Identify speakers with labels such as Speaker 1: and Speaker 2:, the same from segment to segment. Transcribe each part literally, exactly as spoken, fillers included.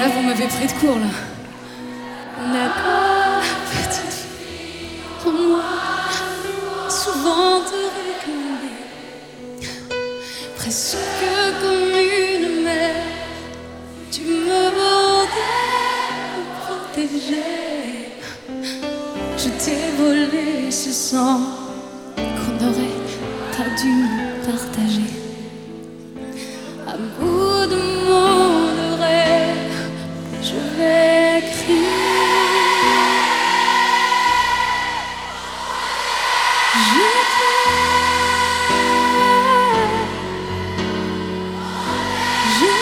Speaker 1: là, vous m'avez pris de court, là. D'accord, petite fille, en moi, souvent te regarder, presque comme une mère, tu me bordais, me protégeais. Je t'ai volé ce sang qu'on n'aurait pas dû partager. À bout de mots de rêve, je vais crier. Je t'aime, je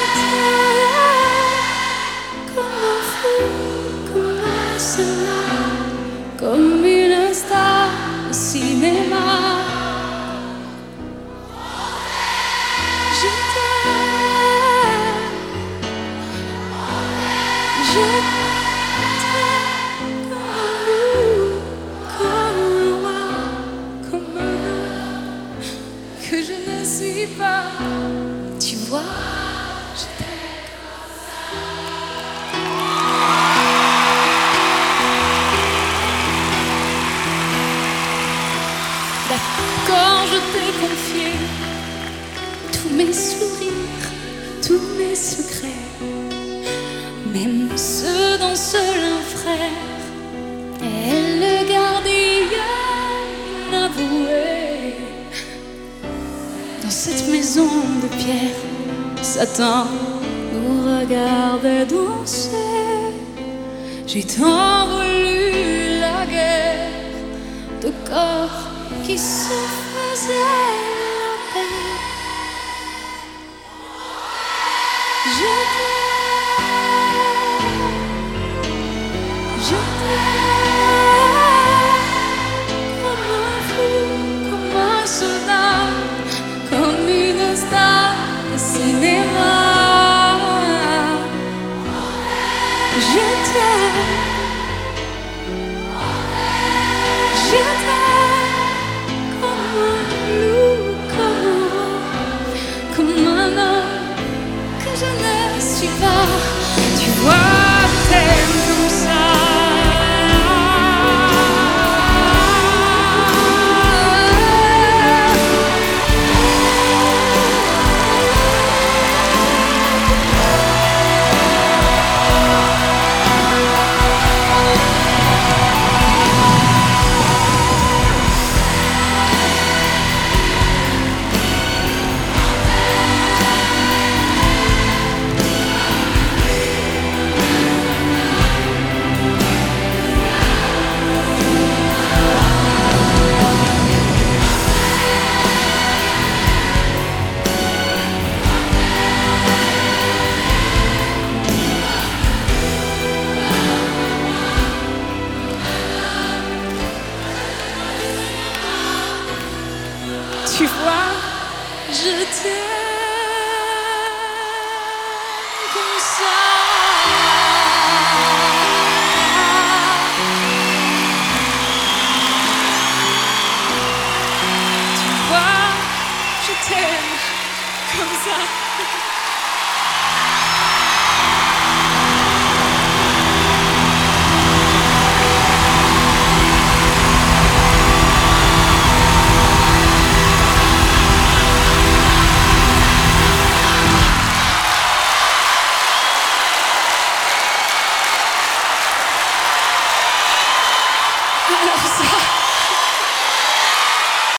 Speaker 1: t'aime comme un fou, comme un soldat, comme une star de cinéma. Je t'aime, je t'aime comme un loup, comme un roi, comme un homme que je ne suis pas. Tu vois, je t'aime. D'accord, je t'ai confié tous mes sourires, tous mes secrets, même ceux d'un seul frère, et le gardien inavoué. Dans cette maison de pierre, Satan nous regardait danser. J'ai tant voulu la guerre de corps qui se faisaient la paix. Je t'aime, je t'aime comme un fou, comme un soldat, comme une star de cinéma. Je t'aime, je t'aime comme un loup, comme un roi, comme un homme que je ne suis pas. Tu vois, je t'aime comme ça. Tu vois, je t'aime comme ça. Tu vois, je t'aime comme ça.